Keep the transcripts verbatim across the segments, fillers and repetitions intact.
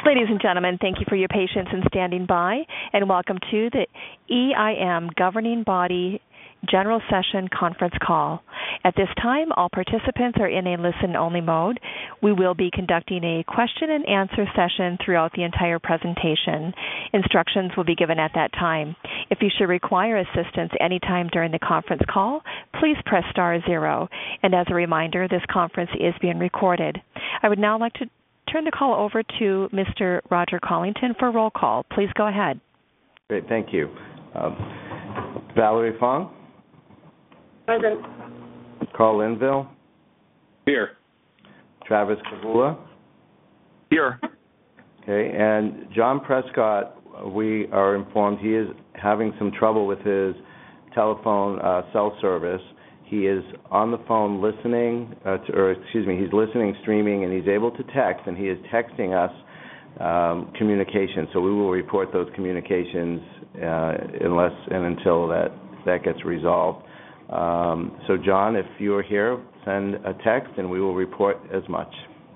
Ladies and gentlemen, thank you for your patience in standing by, and welcome to the E I M Governing Body General Session Conference Call. At this time, all participants are in a listen-only mode. We will be conducting a question-and-answer session throughout the entire presentation. Instructions will be given at that time. If you should require assistance anytime during the conference call, please press star zero. And as a reminder, this conference is being recorded. I would now like to turn the call over to Mister Roger Collington for roll call. Please go ahead. Great, thank you. Um, Valerie Fong? Present. Carl Linville? Here. Travis Kavula? Here. Okay, and John Prescott, we are informed he is having some trouble with his telephone uh, cell service. He is on the phone listening, uh, to, or excuse me, he's listening, streaming, and he's able to text, and he is texting us um, communication. So we will report those communications uh, unless and until that, that gets resolved. Um, so, John, if you are here, send a text, and we will report as much.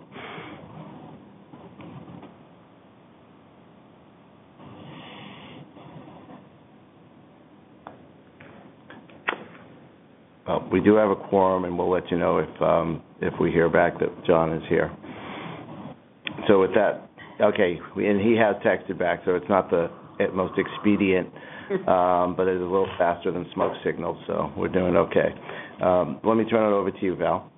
Uh, we do have a quorum, and we'll let you know if um, if we hear back that John is here. So with that, okay, we, and he has texted back, so it's not the most expedient, um, but it is a little faster than smoke signals, so we're doing okay. Um, let me turn it over to you, Val.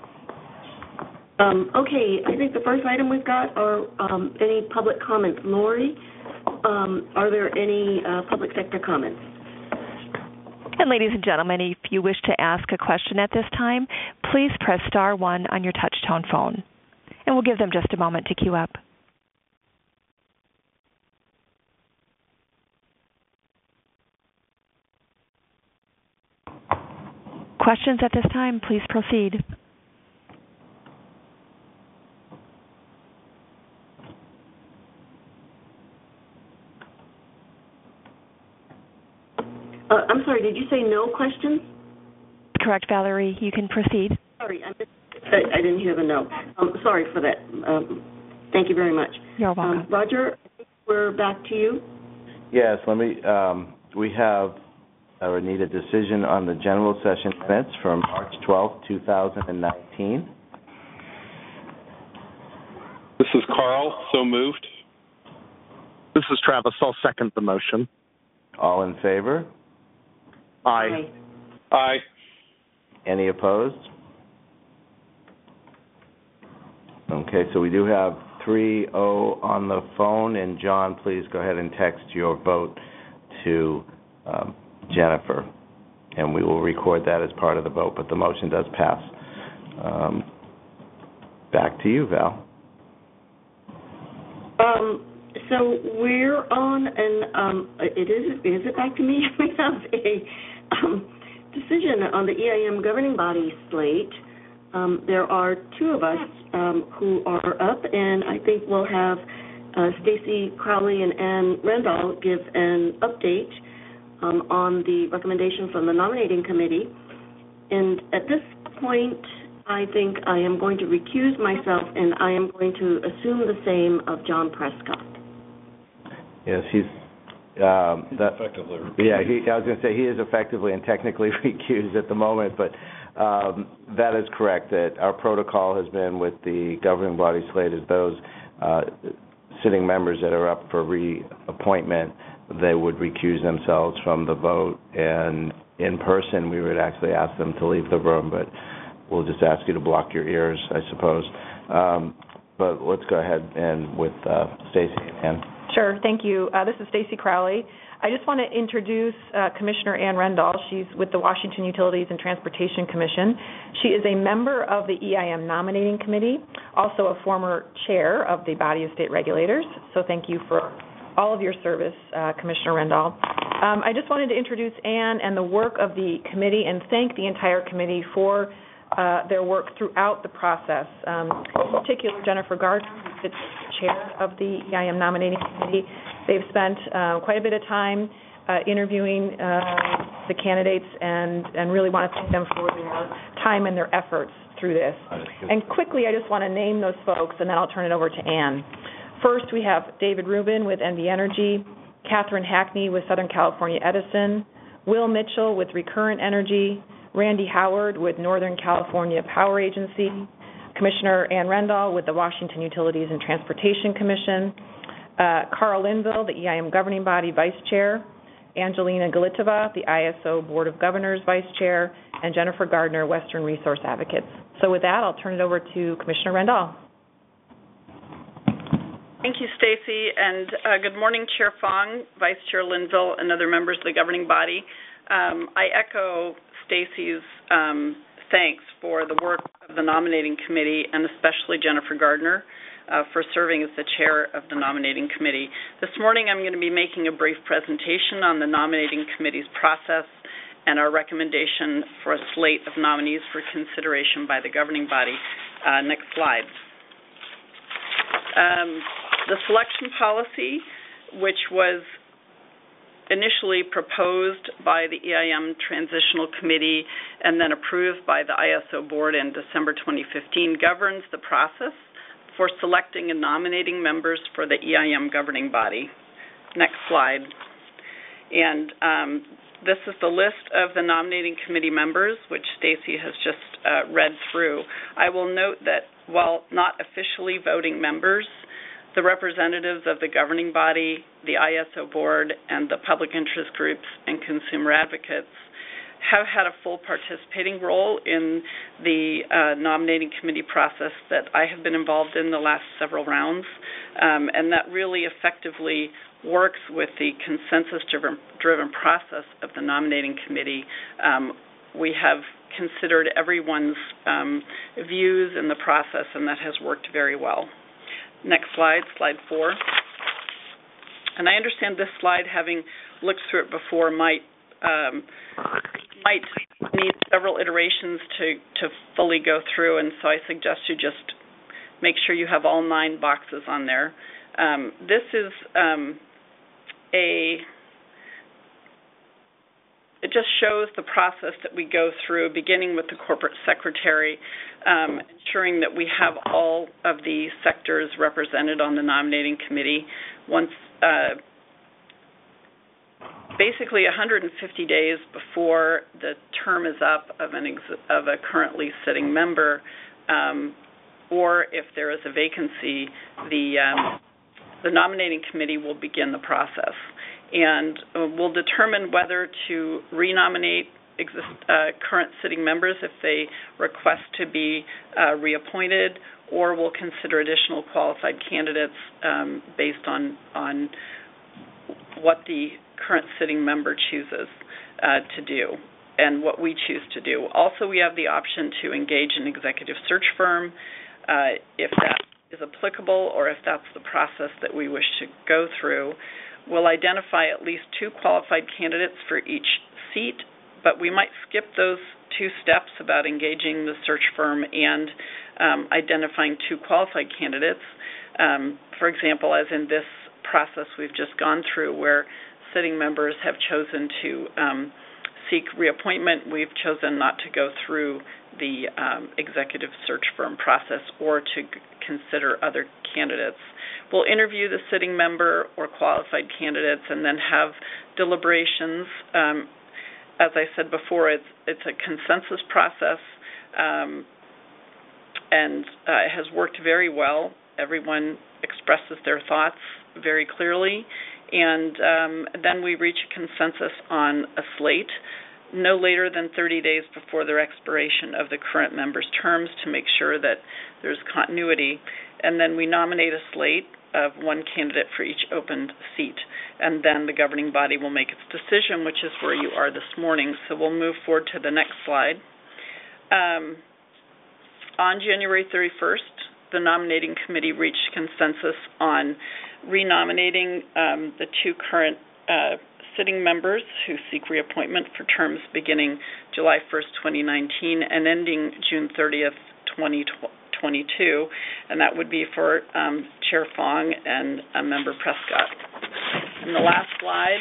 Um, okay, I think the first item we've got are um, any public comments. Lori, um, are there any uh, public sector comments? And ladies and gentlemen, if you wish to ask a question at this time, please press star one on your touch-tone phone. And we'll give them just a moment to queue up. Questions at this time, please proceed. Uh, I'm sorry, did you say no questions? Correct, Valerie. You can proceed. Sorry, I, missed, I, I didn't hear the no. Um, sorry for that. Um, thank you very much. You're welcome. Um, Roger, we're back to you. Yes, let me. Um, we have or need a decision on the general session minutes from March twelfth, two thousand nineteen. This is Carl. So moved. This is Travis. I'll second the motion. All in favor? Aye. Aye. Any opposed? Okay, so we do have three oh on the phone, and John, please go ahead and text your vote to um, Jennifer, and we will record that as part of the vote, but the motion does pass. Um, back to you, Val. Um, so we're on, and um, it is, is it back to me? We have a um, decision on the E I M governing body slate. Um, there are two of us um, who are up, and I think we'll have uh, Stacy Crowley and Ann Randall give an update um, on the recommendation from the nominating committee. And at this point, I think I am going to recuse myself, and I am going to assume the same of John Prescott. Yes, he's um, that, effectively. Yeah, he, I was going to say he is effectively and technically recused at the moment, but um, that is correct. That our protocol has been with the governing body slate is those uh, sitting members that are up for reappointment, they would recuse themselves from the vote, and in person we would actually ask them to leave the room, but we'll just ask you to block your ears, I suppose. Um, but let's go ahead and with uh, Stacy and Ann. Sure, thank you. Uh, this is Stacy Crowley. I just want to introduce uh, Commissioner Ann Randall. She's with the Washington Utilities and Transportation Commission. She is a member of the E I M Nominating Committee, also a former chair of the Body of State Regulators. So thank you for all of your service, uh, Commissioner Randall. Um, I just wanted to introduce Ann and the work of the committee and thank the entire committee for uh, their work throughout the process. Um, in particular, Jennifer Gardner, who sits as the chair of the E I M Nominating Committee. They've spent uh, quite a bit of time uh, interviewing uh, the candidates and, and really want to thank them for their time and their efforts through this. And quickly, I just want to name those folks, and then I'll turn it over to Ann. First, we have David Rubin with N V Energy, Catherine Hackney with Southern California Edison, Will Mitchell with Recurrent Energy, Randy Howard with Northern California Power Agency, Commissioner Ann Rendall with the Washington Utilities and Transportation Commission, uh, Carl Linville, the E I M Governing Body Vice Chair, Angelina Galitova, the I S O Board of Governors Vice Chair, and Jennifer Gardner, Western Resource Advocates. So with that, I'll turn it over to Commissioner Rendall. Thank you, Stacy, and uh, good morning, Chair Fong, Vice Chair Linville, and other members of the governing body. Um, I echo Stacy's um, thanks for the work of the nominating committee, and especially Jennifer Gardner uh, for serving as the chair of the nominating committee. This morning, I'm going to be making a brief presentation on the nominating committee's process and our recommendation for a slate of nominees for consideration by the governing body. Uh, next slide. Um, the selection policy, which was initially proposed by the E I M Transitional Committee and then approved by the I S O Board in December twenty fifteen, governs the process for selecting and nominating members for the E I M governing body. Next slide. And um, this is the list of the nominating committee members, which Stacy has just uh, read through. I will note that while not officially voting members, the representatives of the governing body, the I S O board, and the public interest groups and consumer advocates have had a full participating role in the uh, nominating committee process that I have been involved in the last several rounds, um, and that really effectively works with the consensus-driven driven process of the nominating committee. Um, we have considered everyone's um, views in the process, and that has worked very well. Next slide, slide four. And I understand this slide, having looked through it before, might um, might need several iterations to, to fully go through, and so I suggest you just make sure you have all nine boxes on there. Um, this is um, a It just shows the process that we go through, beginning with the corporate secretary, um, ensuring that we have all of the sectors represented on the nominating committee. Once, uh, basically one hundred fifty days before the term is up of, an ex of a currently sitting member, um, or if there is a vacancy, the, um, the nominating committee will begin the process. And uh, we'll determine whether to renominate exist, uh, current sitting members if they request to be uh, reappointed, or we'll consider additional qualified candidates um, based on, on what the current sitting member chooses uh, to do and what we choose to do. Also, we have the option to engage an executive search firm uh, if that is applicable or if that's the process that we wish to go through. We'll identify at least two qualified candidates for each seat, but we might skip those two steps about engaging the search firm and um, identifying two qualified candidates. Um, for example, as in this process we've just gone through where sitting members have chosen to um, seek reappointment, we've chosen not to go through the um, executive search firm process or to consider other candidates. We'll interview the sitting member or qualified candidates and then have deliberations. Um, as I said before, it's, it's a consensus process um, and uh, it has worked very well. Everyone expresses their thoughts very clearly, and um, then we reach a consensus on a slate no later than thirty days before the expiration of the current member's terms to make sure that there's continuity. And then we nominate a slate of one candidate for each open seat. And then the governing body will make its decision, which is where you are this morning. So we'll move forward to the next slide. Um, on January thirty-first, the nominating committee reached consensus on renominating um, the two current uh, sitting members who seek reappointment for terms beginning July first, twenty nineteen and ending June thirtieth, twenty twenty-two, and that would be for um, Chair Fong and uh, Member Prescott. And the last slide,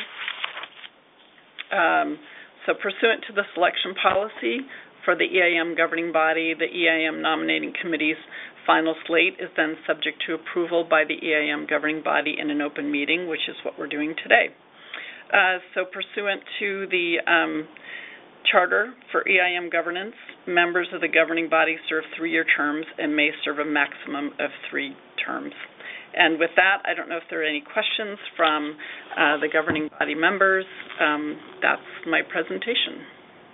um, so pursuant to the selection policy for the E I M governing body, the E I M nominating committee's final slate is then subject to approval by the E I M governing body in an open meeting, which is what we're doing today. Uh, so pursuant to the um, Charter for E I M governance, members of the governing body serve three-year terms and may serve a maximum of three terms. And with that, I don't know if there are any questions from uh, the governing body members. Um, that's my presentation.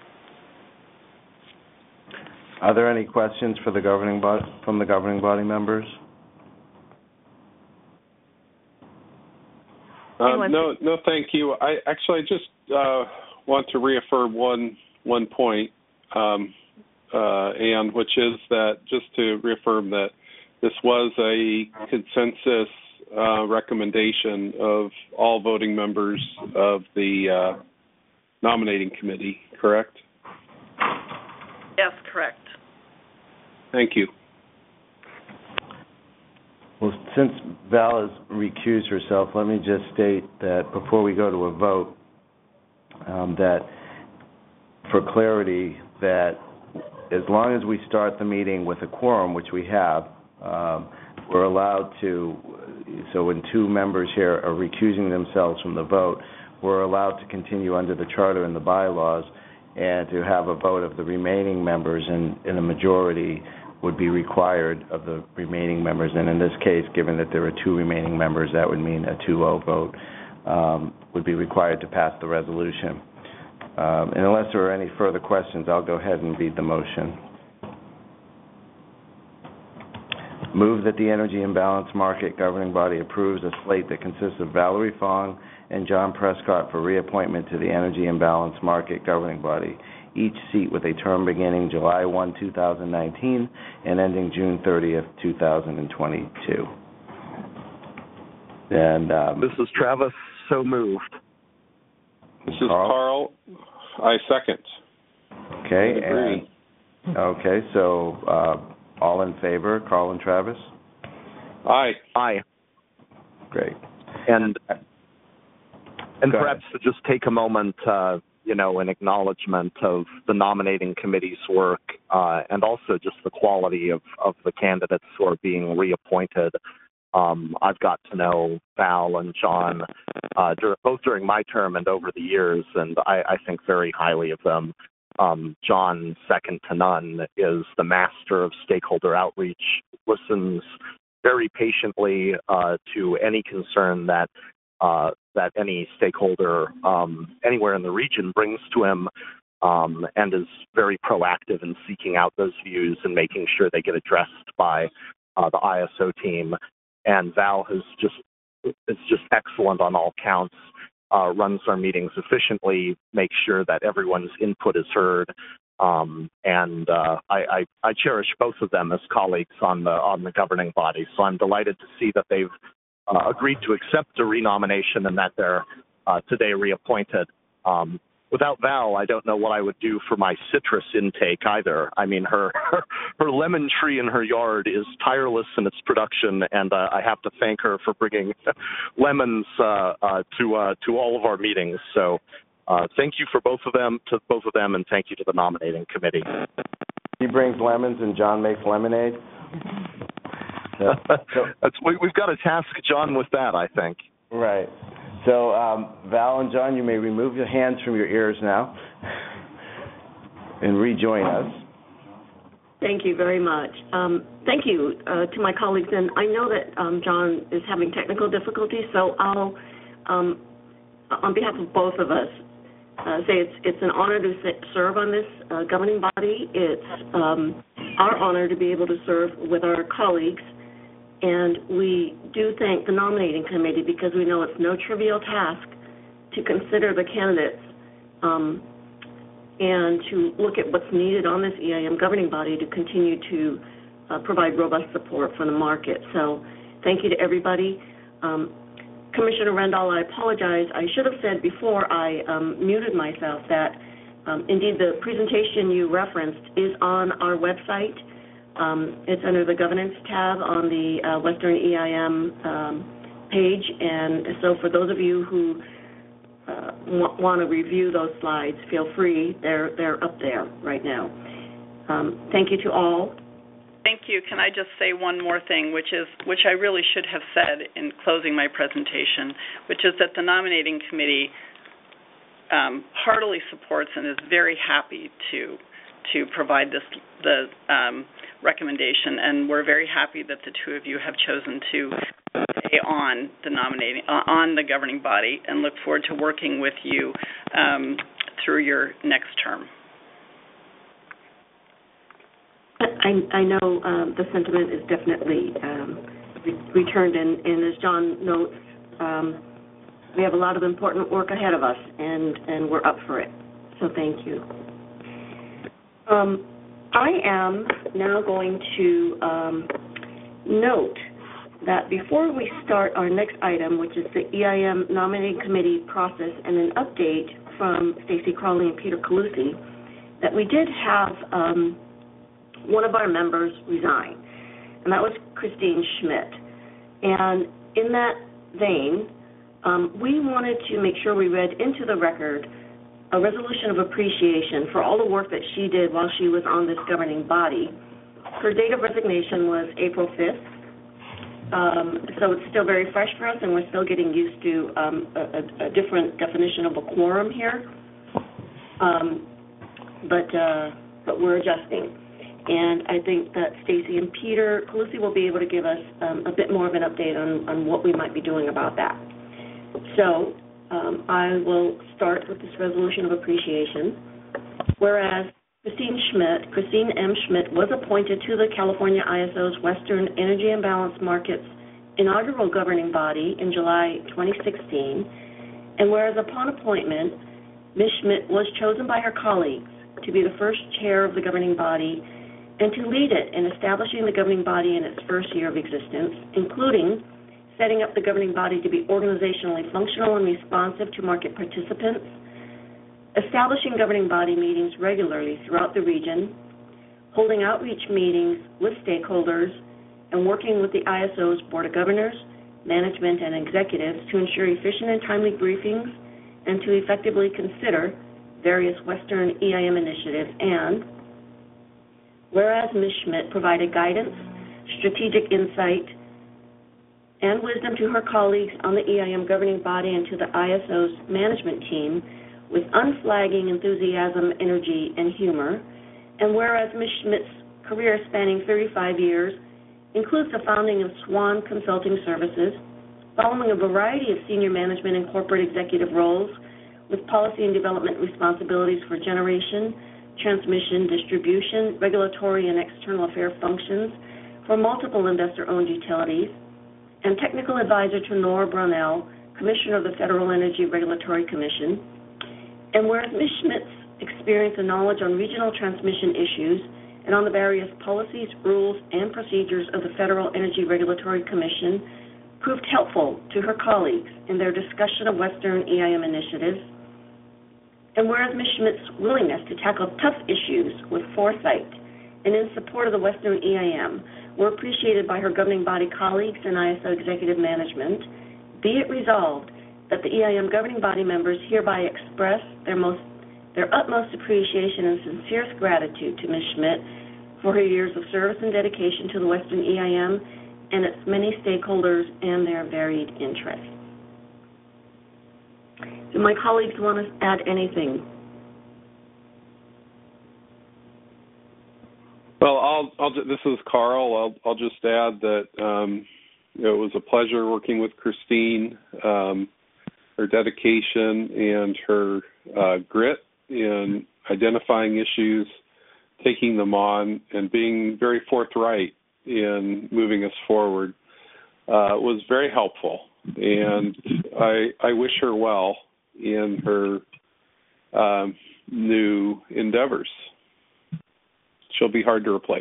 Are there any questions for the governing body from the governing body members? Um, no, no, thank you. I actually I just uh, want to reaffirm one one point, um, uh, and which is that just to reaffirm that this was a consensus uh, recommendation of all voting members of the uh, nominating committee. Correct? Yes, correct. Thank you. Well, since Val has recused herself, let me just state that before we go to a vote, um, that for clarity, that as long as we start the meeting with a quorum, which we have, um, we're allowed to, so when two members here are recusing themselves from the vote, we're allowed to continue under the charter and the bylaws and to have a vote of the remaining members, and in a majority would be required of the remaining members. And in this case, given that there are two remaining members, that would mean a two oh vote um, would be required to pass the resolution. Um, and unless there are any further questions, I'll go ahead and read the motion. Move that the Energy Imbalance Market governing body approves a slate that consists of Valerie Fong and John Prescott for reappointment to the Energy Imbalance Market governing body, each seat with a term beginning July first, two thousand nineteen and ending June thirtieth, two thousand twenty-two. And um, This is Travis, so moved. This is Carl. I second. Okay. I agree. And, okay, so uh, all in favor, Carl and Travis? Aye. Aye. Great. And and Go perhaps ahead. to just take a moment, uh, you know, in acknowledgement of the nominating committee's work uh, and also just the quality of, of the candidates who are being reappointed. Um, I've got to know Val and John uh, dur- both during my term and over the years, and I, I think very highly of them. Um, John, second to none, is the master of stakeholder outreach, listens very patiently uh, to any concern that uh, that any stakeholder um, anywhere in the region brings to him, um, and is very proactive in seeking out those views and making sure they get addressed by uh, the I S O team. And Val has just is just excellent on all counts. Uh, runs our meetings efficiently, makes sure that everyone's input is heard, um, and uh, I, I, I cherish both of them as colleagues on the on the governing body. So I'm delighted to see that they've uh, agreed to accept a renomination and that they're uh, today reappointed. Um, without Val, I don't know what I would do for my citrus intake either. I mean, her her, her lemon tree in her yard is tireless in its production, and uh, I have to thank her for bringing lemons uh, uh, to uh, to all of our meetings. So, uh, thank you for both of them, to both of them, and thank you to the nominating committee. He brings lemons and John makes lemonade. So, so, That's, we, we've got to task John with that, I think. right. So, um, Val and John, you may remove your hands from your ears now and rejoin us. Thank you very much. Um, thank you uh, to my colleagues, and I know that um, John is having technical difficulties, so I'll, um, on behalf of both of us, uh, say it's it's an honor to sit, serve on this uh, governing body. It's um, our honor to be able to serve with our colleagues. And we do thank the nominating committee because we know it's no trivial task to consider the candidates um, and to look at what's needed on this E I M governing body to continue to uh, provide robust support for the market. So thank you to everybody. Um, Commissioner Rendall, I apologize. I should have said before I um, muted myself that um, indeed the presentation you referenced is on our website. Um, it's under the governance tab on the uh, Western E I M um, page, and so for those of you who uh, w- want to review those slides, feel free. They're they're up there right now. Um, thank you to all, Thank you. Can I just say one more thing, which is which I really should have said in closing my presentation, which is that the nominating committee um, heartily supports and is very happy to to provide this the um, recommendation, and we're very happy that the two of you have chosen to stay on the nominating uh, on the governing body, and look forward to working with you um, through your next term. I, I know um, the sentiment is definitely um, re- returned, and, and as John notes, um, we have a lot of important work ahead of us, and, and we're up for it. So thank you. Um, I am now going to um, note that before we start our next item, which is the E I M nominating committee process and an update from Stacy Crowley and Peter Calusi, that we did have um, one of our members resign, and that was Christine Schmidt. And in that vein, um, we wanted to make sure we read into the record a resolution of appreciation for all the work that she did while she was on this governing body. Her date of resignation was April fifth, um, so it's still very fresh for us, and we're still getting used to um, a, a different definition of a quorum here. Um, but uh, but we're adjusting. And I think that Stacy and Peter Calusi will be able to give us um, a bit more of an update on, on what we might be doing about that. So um, I will start with this resolution of appreciation. Whereas Christine Schmidt, Christine M. Schmidt was appointed to the California I S O's Western Energy Imbalance Markets inaugural governing body in July twenty sixteen, and whereas upon appointment, Miz Schmidt was chosen by her colleagues to be the first chair of the governing body and to lead it in establishing the governing body in its first year of existence, including setting up the governing body to be organizationally functional and responsive to market participants, establishing governing body meetings regularly throughout the region, holding outreach meetings with stakeholders, and working with the I S O's Board of Governors, management, and executives to ensure efficient and timely briefings and to effectively consider various Western E I M initiatives. And whereas Miz Schmidt provided guidance, strategic insight, and wisdom to her colleagues on the E I M governing body and to the I S O's management team with unflagging enthusiasm, energy, and humor, and whereas Miz Schmidt's career spanning thirty-five years includes the founding of Swan Consulting Services, following a variety of senior management and corporate executive roles with policy and development responsibilities for generation, transmission, distribution, regulatory, and external affair functions for multiple investor-owned utilities, and technical advisor to Nora Brunel, Commissioner of the Federal Energy Regulatory Commission. And whereas Miz Schmidt's experience and knowledge on regional transmission issues and on the various policies, rules, and procedures of the Federal Energy Regulatory Commission proved helpful to her colleagues in their discussion of Western E I M initiatives. And whereas Miz Schmidt's willingness to tackle tough issues with foresight and in support of the Western E I M were appreciated by her governing body colleagues and I S O executive management, be it resolved that the E I M governing body members hereby express their most their utmost appreciation and sincerest gratitude to Miz Schmidt for her years of service and dedication to the Western E I M and its many stakeholders and their varied interests. Do my colleagues want to add anything? Well, I'll, I'll this is Carl. I'll, I'll just add that um, you know, it was a pleasure working with Christine. Um, her dedication and her uh, grit in identifying issues, taking them on, and being very forthright in moving us forward uh, was very helpful. And I, I wish her well in her um, new endeavors. She'll be hard to replace.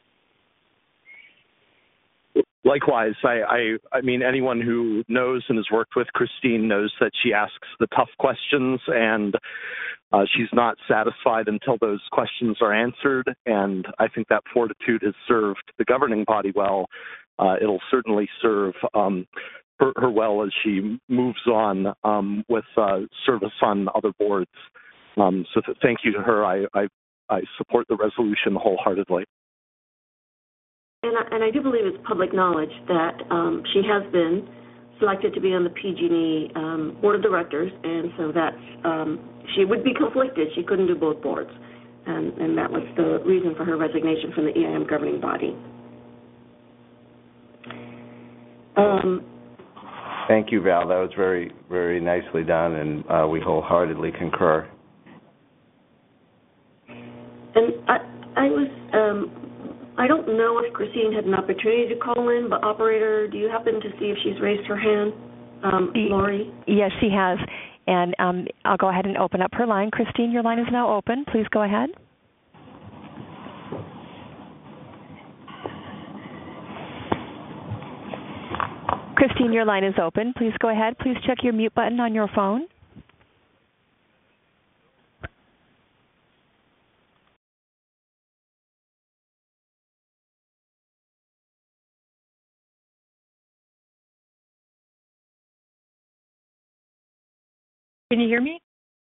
Likewise, I, I, I mean, anyone who knows and has worked with Christine knows that she asks the tough questions, and uh, she's not satisfied until those questions are answered, and I think that fortitude has served the governing body well. Uh, it'll certainly serve um, her, her well as she moves on um, with uh, service on other boards. Um, so th- thank you to her. I, I, I support the resolution wholeheartedly. and I, and I do believe it's public knowledge that um, she has been selected to be on the P G and E um, Board of Directors, and so that's, um, she would be conflicted. She couldn't do both boards, and, and that was the reason for her resignation from the E I M governing body. Um, Thank you, Val. That was very, very nicely done, and uh, we wholeheartedly concur. And I, I was, um, I don't know if Christine had an opportunity to call in, but operator, do you happen to see if she's raised her hand? Um, Lori? Yes, she has, and um, I'll go ahead and open up her line. Christine, your line is now open. Please go ahead. Christine, your line is open. Please go ahead. Please check your mute button on your phone. Can you hear me?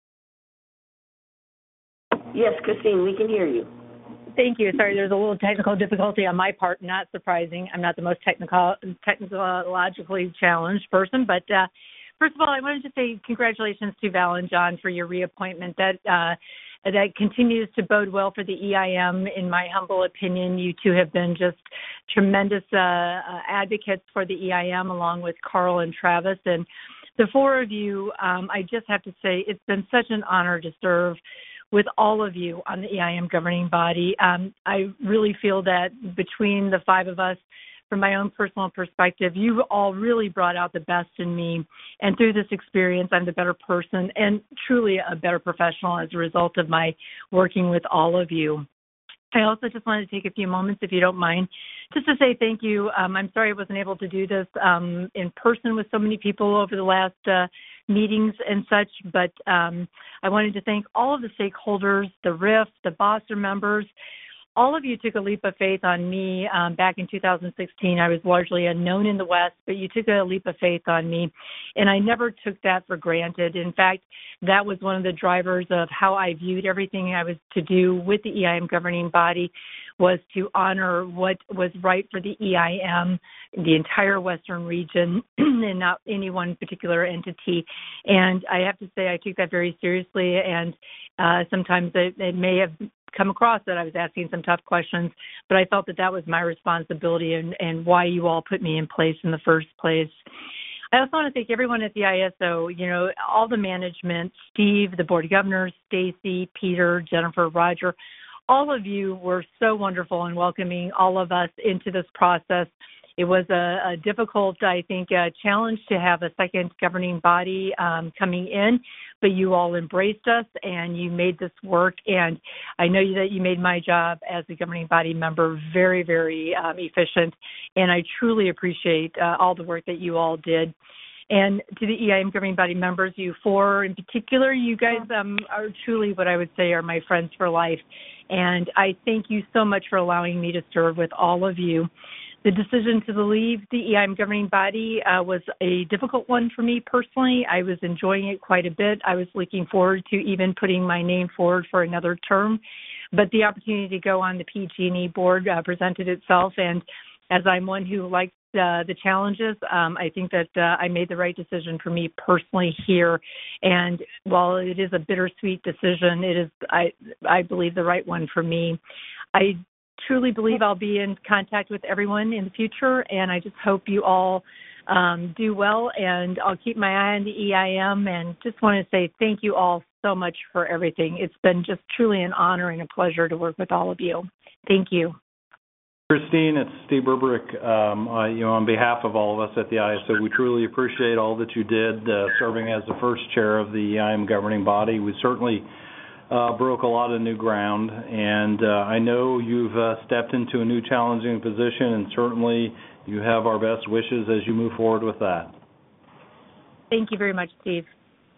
Yes, Christine, we can hear you. Thank you. Sorry, there's a little technical difficulty on my part. Not surprising. I'm not the most technical, technologically challenged person. But uh, first of all, I wanted to say congratulations to Val and John for your reappointment. That uh, that continues to bode well for the E I M. In my humble opinion, you two have been just tremendous uh, uh, advocates for the E I M, along with Carl and Travis. And the four of you, um, I just have to say, it's been such an honor to serve with all of you on the E I M governing body. Um, I really feel that between the five of us, from my own personal perspective, you all really brought out the best in me. And through this experience, I'm the better person and truly a better professional as a result of my working with all of you. I also just wanted to take a few moments, if you don't mind, just to say thank you. Um, I'm sorry I wasn't able to do this um, in person with so many people over the last uh, meetings and such, but um, I wanted to thank all of the stakeholders, the R I F, the BOSSER members. All of you took a leap of faith on me um, back in two thousand sixteen. I was largely unknown in the West, but you took a leap of faith on me, and I never took that for granted. In fact, that was one of the drivers of how I viewed everything I was to do with the E I M governing body, was to honor what was right for the E I M, the entire Western region, and not any one particular entity. And I have to say I took that very seriously, and uh, sometimes it, it may have come across that I was asking some tough questions, but I felt that that was my responsibility and, and why you all put me in place in the first place. I also want to thank everyone at the I S O, you know, all the management, Steve, the Board of Governors, Stacy, Peter, Jennifer, Roger. All of you were so wonderful in welcoming all of us into this process. It was a, a difficult, I think, uh, challenge to have a second governing body um, coming in, but you all embraced us and you made this work. And I know that you made my job as a governing body member very, very um, efficient. And I truly appreciate uh, all the work that you all did. And to the E I M governing body members, you four in particular, you guys um, are truly what I would say are my friends for life. And I thank you so much for allowing me to serve with all of you. The decision to leave the E I M governing body uh, was a difficult one for me personally. I was enjoying it quite a bit. I was looking forward to even putting my name forward for another term. But the opportunity to go on the P G and E board uh, presented itself. And as I'm one who likes uh, the challenges, um, I think that uh, I made the right decision for me personally here. And while it is a bittersweet decision, it is, I, I believe, the right one for me. I truly believe I'll be in contact with everyone in the future, and I just hope you all um, do well, and I'll keep my eye on the E I M, and just want to say thank you all so much for everything. It's been just truly an honor and a pleasure to work with all of you. Thank you. Christine, it's Steve Berberick. Um, uh, you know, on behalf of all of us at the I S O, we truly appreciate all that you did uh, serving as the first chair of the E I M governing body. We certainly Uh, broke a lot of new ground, and uh, I know you've uh, stepped into a new challenging position, and certainly you have our best wishes as you move forward with that. Thank you very much, Steve.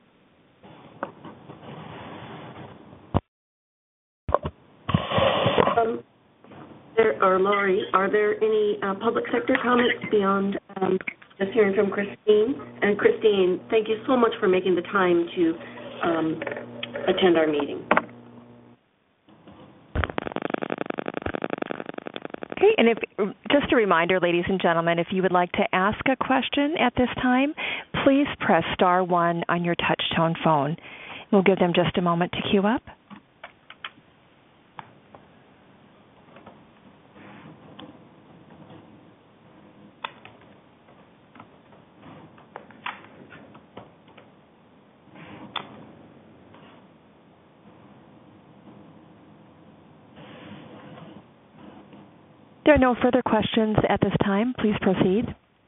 Um, there, or Lori, are there any uh, public sector comments beyond um, just hearing from Christine? And Christine, thank you so much for making the time to um, attend our meeting. Okay, Okay, and if just a reminder, ladies and gentlemen, if you would like to ask a question at this time, please press star one on your touch-tone phone. We'll give them just a moment to queue up. There are no further questions at this time. Please proceed.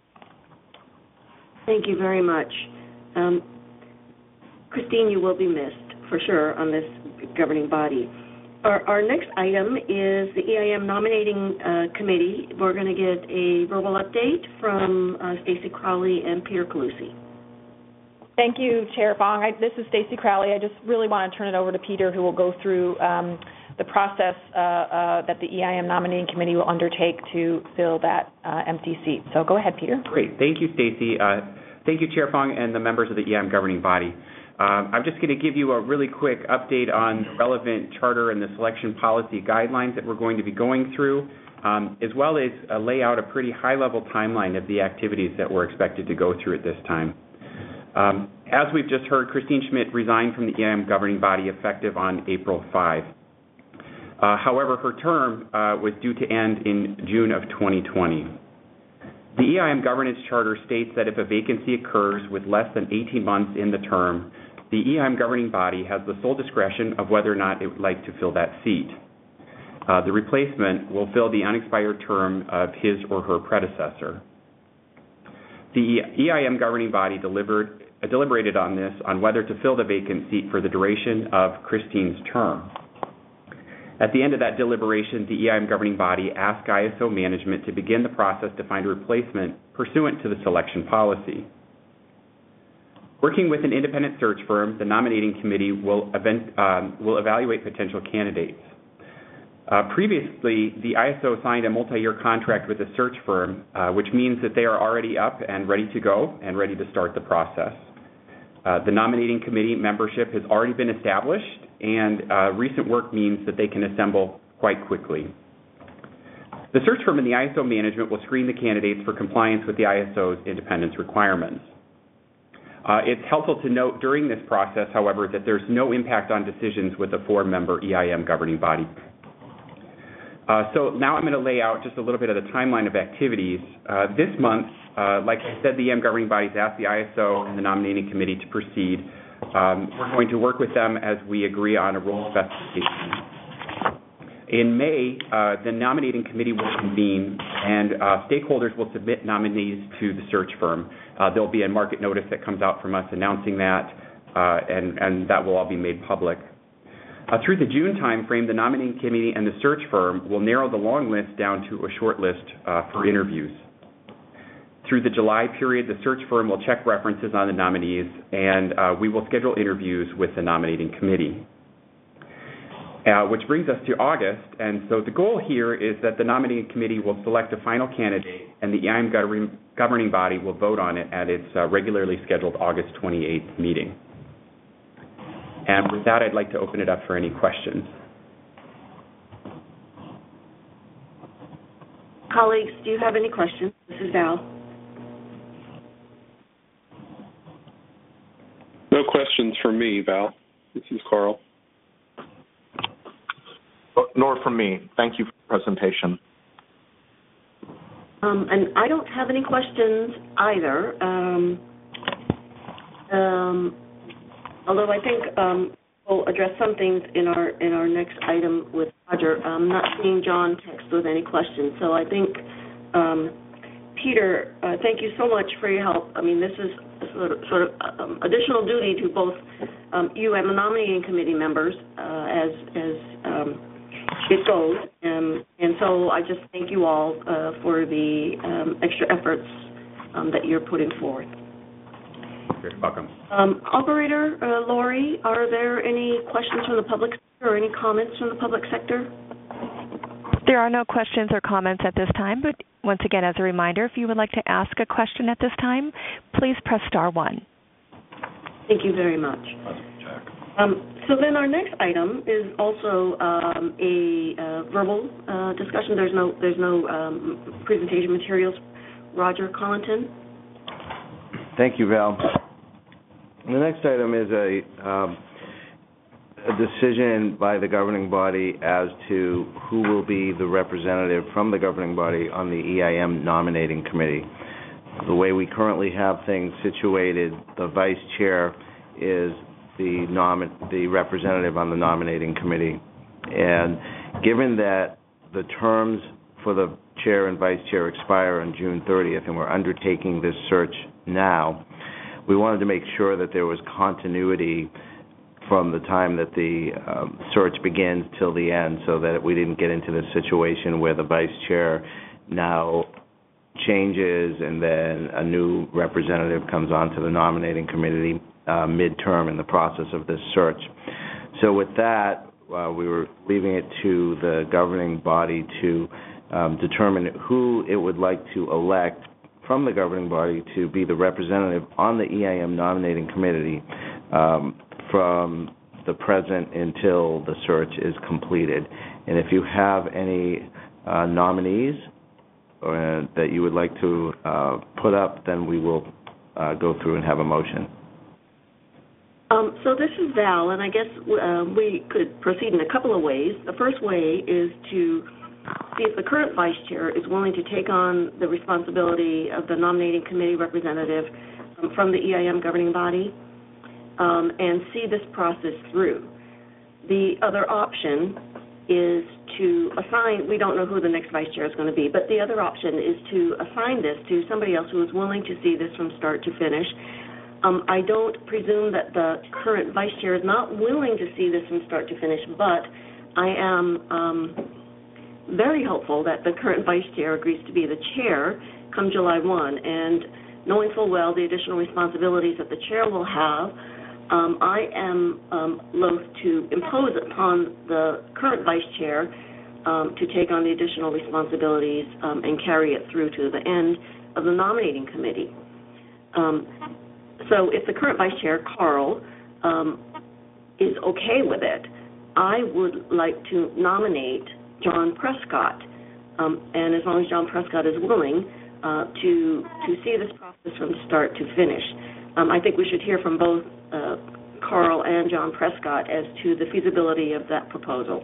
Thank you very much. Um, Christine, you will be missed for sure on this governing body. Our, our next item is the E I M nominating uh, committee. We're going to get a verbal update from uh, Stacy Crowley and Peter Calusi. Thank you, Chair Fong. I, this is Stacy Crowley. I just really want to turn it over to Peter, who will go through um, the process uh, uh, that the E I M nominating committee will undertake to fill that uh, empty seat. So go ahead, Peter. Great. Thank you, Stacy. Uh, thank you, Chair Fong, and the members of the E I M governing body. Um, I'm just going to give you a really quick update on the relevant charter and the selection policy guidelines that we're going to be going through, um, as well as uh, lay out a pretty high-level timeline of the activities that we're expected to go through at this time. Um, as we've just heard, Christine Schmidt resigned from the E I M governing body effective on April fifth. Uh, however, her term uh, was due to end in June of twenty twenty. The E I M governance charter states that if a vacancy occurs with less than eighteen months in the term, the E I M governing body has the sole discretion of whether or not it would like to fill that seat. Uh, the replacement will fill the unexpired term of his or her predecessor. The E I M governing body delivered, uh, deliberated on this, on whether to fill the vacant seat for the duration of Christine's term. At the end of that deliberation, the E I M governing body asked I S O management to begin the process to find a replacement pursuant to the selection policy. Working with an independent search firm, the nominating committee will, event, um, will evaluate potential candidates. Uh, previously, the I S O signed a multi-year contract with a search firm, uh, which means that they are already up and ready to go and ready to start the process. Uh, the nominating committee membership has already been established, and uh, recent work means that they can assemble quite quickly. The search firm and the I S O management will screen the candidates for compliance with the I S O's independence requirements. Uh, it's helpful to note during this process, however, that there's no impact on decisions with a four-member E I M governing body. Uh, so now I'm going to lay out just a little bit of the timeline of activities. Uh, this month, uh, like I said, the E I M governing bodies asked the I S O and the nominating committee to proceed. Um, we're going to work with them as we agree on a role specification. In May, uh, the nominating committee will convene, and uh, stakeholders will submit nominees to the search firm. Uh, there'll be a market notice that comes out from us announcing that, uh, and, and that will all be made public. Uh, through the June timeframe, the nominating committee and the search firm will narrow the long list down to a short list uh, for interviews. Through the July period, the search firm will check references on the nominees, and uh, we will schedule interviews with the nominating committee. Uh, which brings us to August, and so the goal here is that the nominating committee will select a final candidate, and the E I M governing, governing body will vote on it at its uh, regularly scheduled August twenty-eighth meeting. And with that, I'd like to open it up for any questions. Colleagues, do you have any questions? This is Val. No questions from me, Val. This is Carl. Nor from me. Thank you for the presentation. Um, and I don't have any questions either. Um, um, although I think um, we'll address some things in our in our next item with Roger. I'm not seeing John text with any questions, so I think um, Peter, uh, thank you so much for your help. I mean, this is sort of, sort of um, additional duty to both um, you and the nominating committee members uh, as as um, it goes, um, and so I just thank you all uh, for the um, extra efforts um, that you're putting forth. You're welcome. Um, Operator uh, Lori, are there any questions from the public sector or any comments from the public sector? There are no questions or comments at this time, but once again, as a reminder, if you would like to ask a question at this time, please press star one. Thank you very much. Um, so then our next item is also um, a uh, verbal uh, discussion. There's no there's no um, presentation materials. Roger Collington. Thank you, Val. The next item is a, um, a decision by the governing body as to who will be the representative from the governing body on the E I M nominating committee. The way we currently have things situated, the vice chair is the nomin- the representative on the nominating committee. And given that the terms for the chair and vice chair expire on June thirtieth, and we're undertaking this search now, we wanted to make sure that there was continuity from the time that the um, search begins till the end, so that we didn't get into this situation where the vice chair now changes and then a new representative comes onto the nominating committee uh, midterm in the process of this search. So with that, uh, we were leaving it to the governing body to um, determine who it would like to elect from the governing body to be the representative on the E I M nominating committee um, from the present until the search is completed. And if you have any uh, nominees uh, that you would like to uh, put up, then we will uh, go through and have a motion. Um, so this is Val, and I guess uh, we could proceed in a couple of ways. The first way is to see if the current vice chair is willing to take on the responsibility of the nominating committee representative um, from the E I M governing body um, and see this process through. The other option is to assign, we don't know who the next vice chair is going to be, but the other option is to assign this to somebody else who is willing to see this from start to finish. Um, I don't presume that the current vice chair is not willing to see this from start to finish, but I am um, very hopeful that the current vice chair agrees to be the chair come July first, and knowing full well the additional responsibilities that the chair will have, um, I am um, loath to impose upon the current vice chair um, to take on the additional responsibilities um, and carry it through to the end of the nominating committee. Um, so if the current vice chair, Carl, um, is okay with it, I would like to nominate John Prescott, um, and as long as John Prescott is willing uh, to to see this process from start to finish. Um, I think we should hear from both uh, Carl and John Prescott as to the feasibility of that proposal.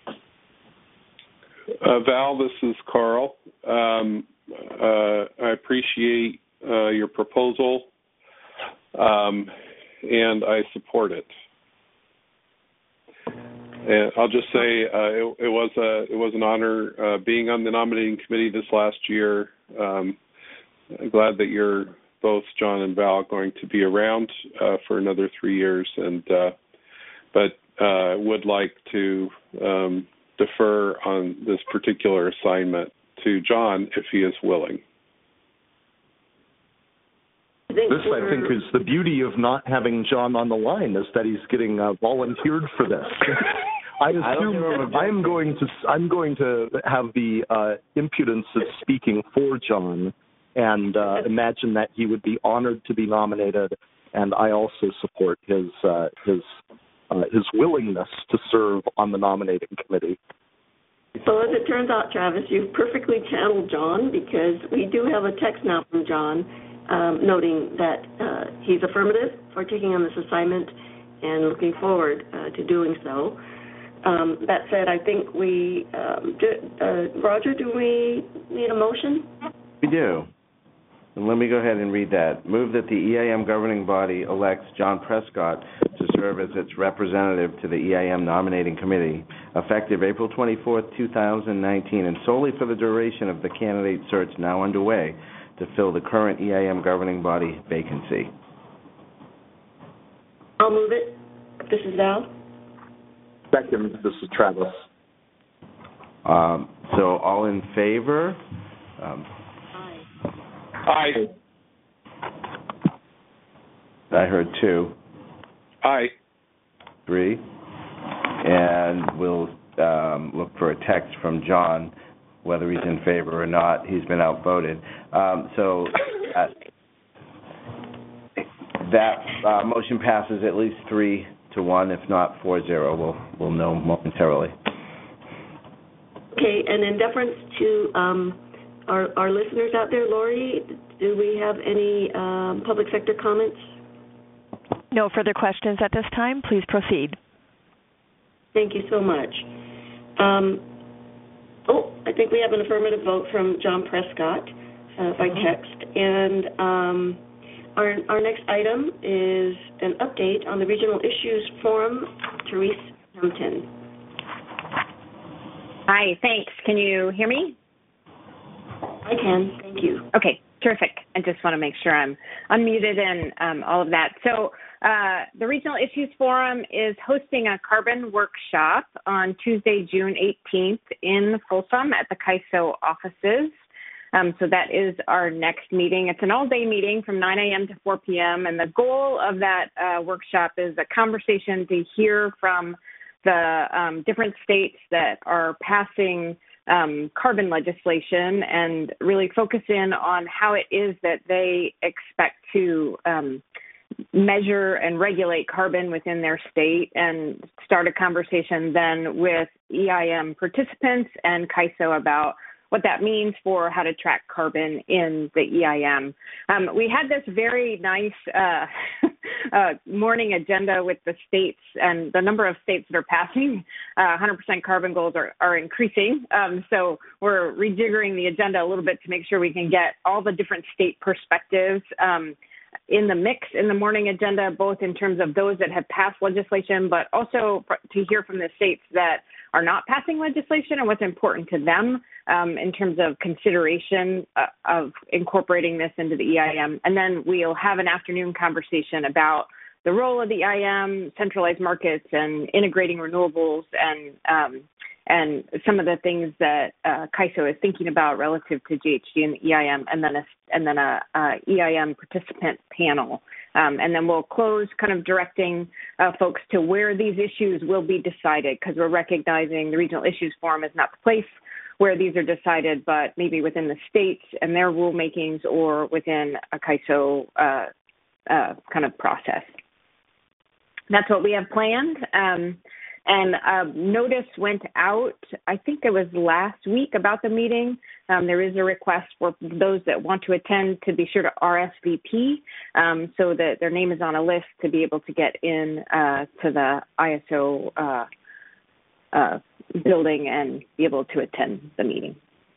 Uh, Val, this is Carl. Um, uh, I appreciate uh, your proposal, um, and I support it. And I'll just say uh, it, it was a it was an honor uh, being on the nominating committee this last year. Um, I'm glad that you're both, John and Val, going to be around uh, for another three years, and uh, but uh, would like to um, defer on this particular assignment to John if he is willing. This, I think, is the beauty of not having John on the line, is that he's getting uh, volunteered for this. I assume I'm going to I'm going to have the uh, impudence of speaking for John, and uh, imagine that he would be honored to be nominated, and I also support his uh, his uh, his willingness to serve on the nominating committee. So as it turns out, Travis, you've perfectly channeled John, because we do have a text now from John um, noting that uh, he's affirmative for taking on this assignment and looking forward uh, to doing so. Um, that said, I think we, um, do, uh, Roger, do we need a motion? We do. And let me go ahead and read that. Move that the E I M governing body elects John Prescott to serve as its representative to the E I M nominating committee, effective April twenty-fourth, two thousand nineteen, and solely for the duration of the candidate search now underway to fill the current E I M governing body vacancy. I'll move it. This is Val. Second, this is Travis. Um, so all in favor? Um, Aye. I heard two. Aye. Three. And we'll um, look for a text from John, whether he's in favor or not. He's been outvoted. Um, so uh, that uh, motion passes at least three to to one. If not, four zero. We'll we'll know momentarily. Okay, and in deference to um, our our listeners out there, Lori, do we have any um, public sector comments? No further questions at this time. Please proceed. Thank you so much. Um, oh, I think we have an affirmative vote from John Prescott uh, by text. And um, our, our next item is an update on the Regional Issues Forum. Therese Hampton. Hi, thanks. Can you hear me? I can. Thank you. Okay, terrific. I just want to make sure I'm unmuted and um, all of that. So uh, the Regional Issues Forum is hosting a carbon workshop on Tuesday, June eighteenth in Folsom at the C I S O offices. Um, so that is our next meeting. It's an all-day meeting from nine a.m. to four p.m. And the goal of that uh, workshop is a conversation to hear from the um, different states that are passing um, carbon legislation and really focus in on how it is that they expect to um, measure and regulate carbon within their state, and start a conversation then with E I M participants and C I S O about what that means for how to track carbon in the E I M. Um, we had this very nice uh, uh, morning agenda with the states, and the number of states that are passing uh, one hundred percent carbon goals are, are increasing. Um, so we're rejiggering the agenda a little bit to make sure we can get all the different state perspectives um, in the mix in the morning agenda, both in terms of those that have passed legislation, but also to hear from the states that are not passing legislation and what's important to them um, in terms of consideration uh, of incorporating this into the E I M. And then we'll have an afternoon conversation about the role of the E I M, centralized markets, and integrating renewables, and um, and some of the things that uh, C I S O is thinking about relative to G H G and the E I M, and then a and then a, a E I M participant panel. Um, and then we'll close kind of directing uh, folks to where these issues will be decided, because we're recognizing the Regional Issues Forum is not the place where these are decided, but maybe within the states and their rulemakings, or within a C I S O uh, uh, kind of process. That's what we have planned. Um, And uh, notice went out, I think it was last week, about the meeting. Um, there is a request for those that want to attend to be sure to R S V P um, so that their name is on a list to be able to get in uh, to the I S O uh, uh, building and be able to attend the meeting.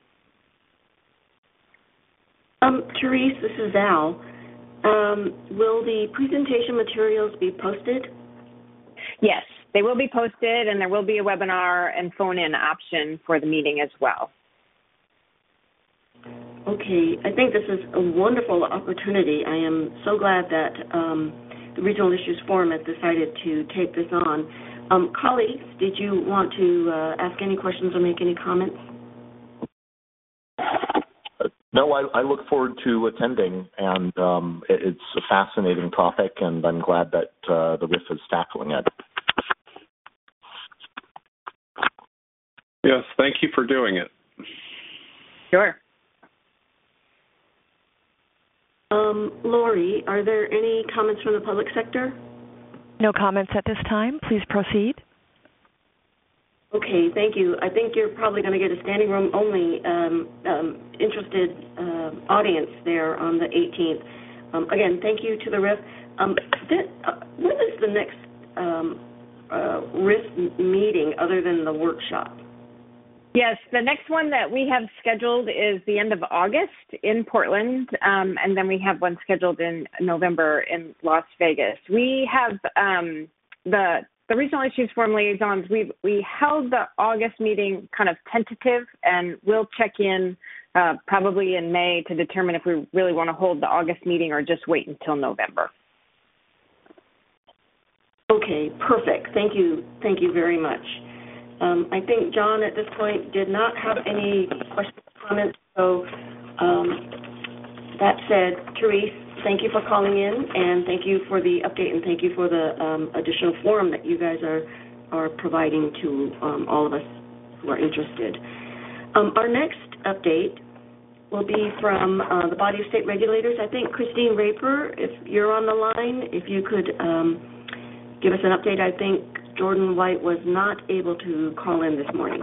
Um, Therese, this is Val. Um, will the presentation materials be posted? Yes. They will be posted, and there will be a webinar and phone-in option for the meeting as well. Okay. I think this is a wonderful opportunity. I am so glad that um, the Regional Issues Forum has decided to take this on. Um, colleagues, did you want to uh, ask any questions or make any comments? No, I, I look forward to attending, and um, it, it's a fascinating topic, and I'm glad that uh, the R I F is tackling it. Yes, thank you for doing it. Sure. Um, Lori, are there any comments from the public sector? No comments at this time. Please proceed. Okay, thank you. I think you're probably going to get a standing room only um, um, interested uh, audience there on the eighteenth. Um, again, thank you to the R I F. Um, th- uh, when is the next um, uh, R I F meeting other than the workshop? Yes, the next one that we have scheduled is the end of August in Portland, um, and then we have one scheduled in November in Las Vegas. We have um, the the Regional Issues Forum liaisons. We we held the August meeting kind of tentative, and we'll check in uh, probably in May to determine if we really want to hold the August meeting or just wait until November. Okay, perfect. Thank you. Thank you very much. Um, I think John at this point did not have any questions or comments, so um, that said, Therese, thank you for calling in, and thank you for the update, and thank you for the um, additional forum that you guys are, are providing to um, all of us who are interested. Um, our next update will be from uh, the Body of State Regulators. I think Christine Raper, if you're on the line, if you could um, give us an update. I think Jordan White was not able to call in this morning.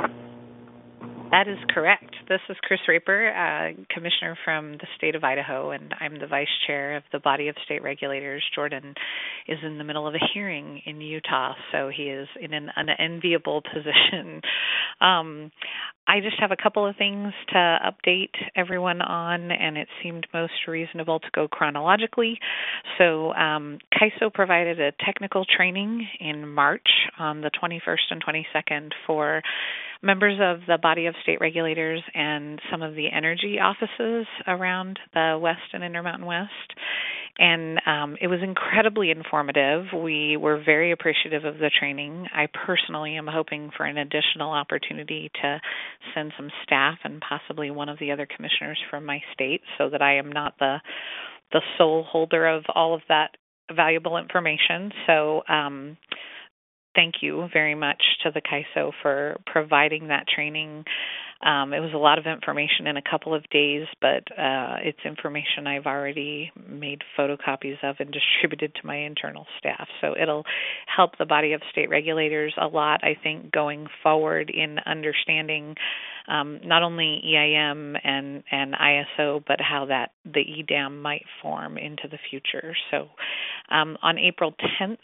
That is correct. This is Chris Raper, uh, Commissioner from the state of Idaho, and I'm the Vice Chair of the Body of State Regulators. Jordan is in the middle of a hearing in Utah, so he is in an unenviable position. Um, I just have a couple of things to update everyone on, and it seemed most reasonable to go chronologically. So um, C I S O provided a technical training in March on the twenty-first and twenty-second for members of the Body of State Regulators and some of the energy offices around the West and Intermountain West. And um, it was incredibly informative. We were very appreciative of the training. I personally am hoping for an additional opportunity to send some staff and possibly one of the other commissioners from my state so that I am not the the sole holder of all of that valuable information. So um, thank you very much to the C I S O for providing that training. Um, it was a lot of information in a couple of days, but uh, it's information I've already made photocopies of and distributed to my internal staff. So it'll help the Body of State Regulators a lot, I think, going forward in understanding um, not only E I M and, and I S O, but how that the E D A M might form into the future. So um, on April tenth,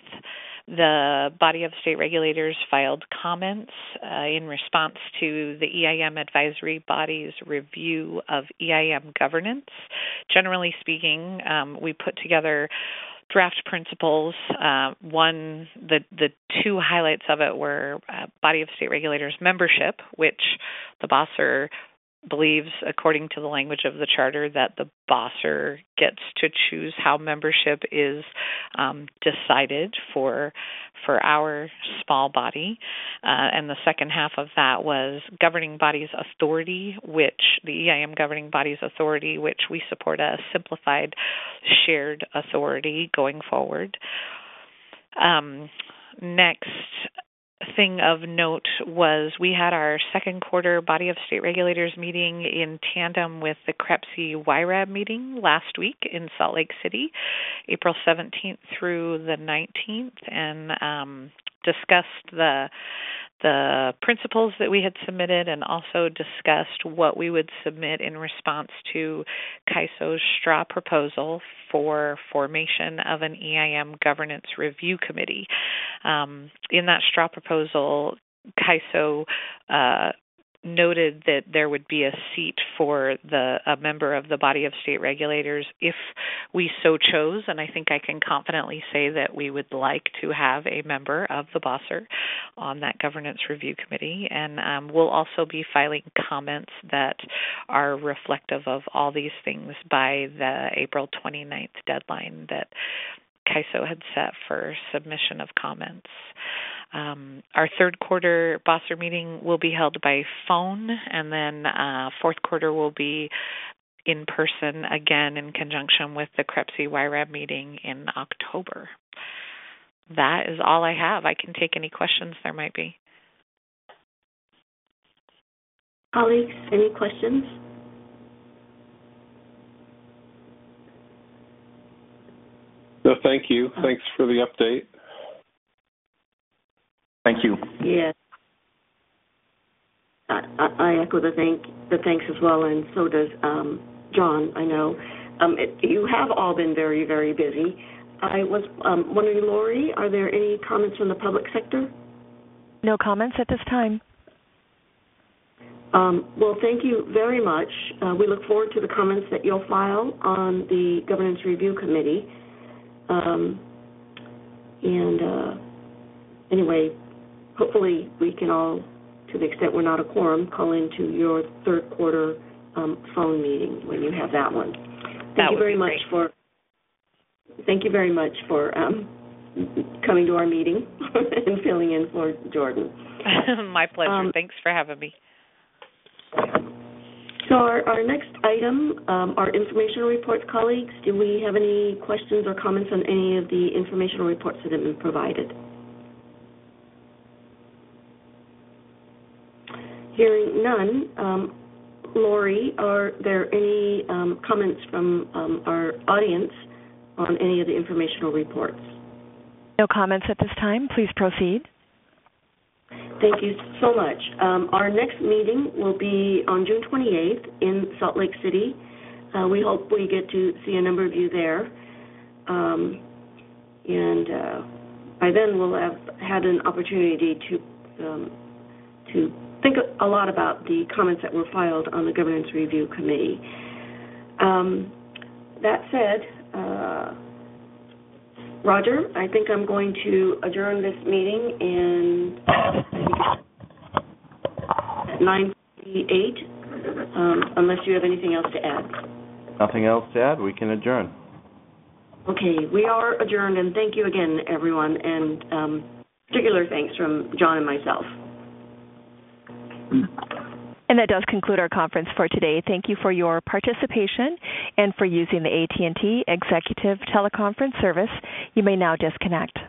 the Body of State Regulators filed comments uh, in response to the E I M Advisory Body's review of E I M governance. Generally speaking, um, we put together draft principles. Uh, one, the, the two highlights of it were uh, Body of State Regulators membership, which the BOSSER believes, according to the language of the charter, that the BOSSER gets to choose how membership is um, decided for for our small body. Uh, and the second half of that was governing bodies authority, which the E I M governing bodies authority, which we support a simplified shared authority going forward. Um, next thing of note was we had our second quarter Body of State Regulators meeting in tandem with the C R E P S I Y RAB meeting last week in Salt Lake City, April seventeenth through the nineteenth, and um, discussed the the principles that we had submitted and also discussed what we would submit in response to C I S O's straw proposal for formation of an E I M governance review committee. Um, in that straw proposal, C I S O uh, noted that there would be a seat for the a member of the Body of State Regulators if we so chose, and I think I can confidently say that we would like to have a member of the BOSSER on that governance review committee, and um, we'll also be filing comments that are reflective of all these things by the April twenty-ninth deadline that C I S O had set for submission of comments. Um, our third quarter BOSSER meeting will be held by phone, and then uh, fourth quarter will be in person again in conjunction with the C R E P S I Y RAB meeting in October. That is all I have. I can take any questions there might be. Colleagues, any questions? No, thank you. Thanks for the update. Thank you. Yes. I, I echo the thank the thanks as well, and so does um, John. I know um, it, you have all been very, very busy. I was um, wondering, Lori, are there any comments from the public sector? No comments at this time. Um, well, thank you very much. Uh, we look forward to the comments that you'll file on the Governance Review Committee. Um, and uh, anyway, hopefully we can all, to the extent we're not a quorum, call into your third quarter um, phone meeting when you have that one. Thank that you very much great. for thank you very much for um, coming to our meeting and filling in for Jordan. My pleasure. Um, Thanks for having me. So our, our next item, um, our informational reports, colleagues. Do we have any questions or comments on any of the informational reports that have been provided? Hearing none, um, Lori, are there any um, comments from um, our audience on any of the informational reports? No comments at this time. Please proceed. Thank you so much. Um, our next meeting will be on June twenty-eighth in Salt Lake City. Uh, we hope we get to see a number of you there. Um, and uh, by then we'll have had an opportunity to um, to think a lot about the comments that were filed on the Governance Review Committee. Um, that said, uh, Roger, I think I'm going to adjourn this meeting in at nine fifty-eight, um, unless you have anything else to add. Nothing else to add? We can adjourn. Okay, we are adjourned, and thank you again, everyone, and um, particular thanks from John and myself. And that does conclude our conference for today. Thank you for your participation and for using the A T and T Executive Teleconference Service. You may now disconnect.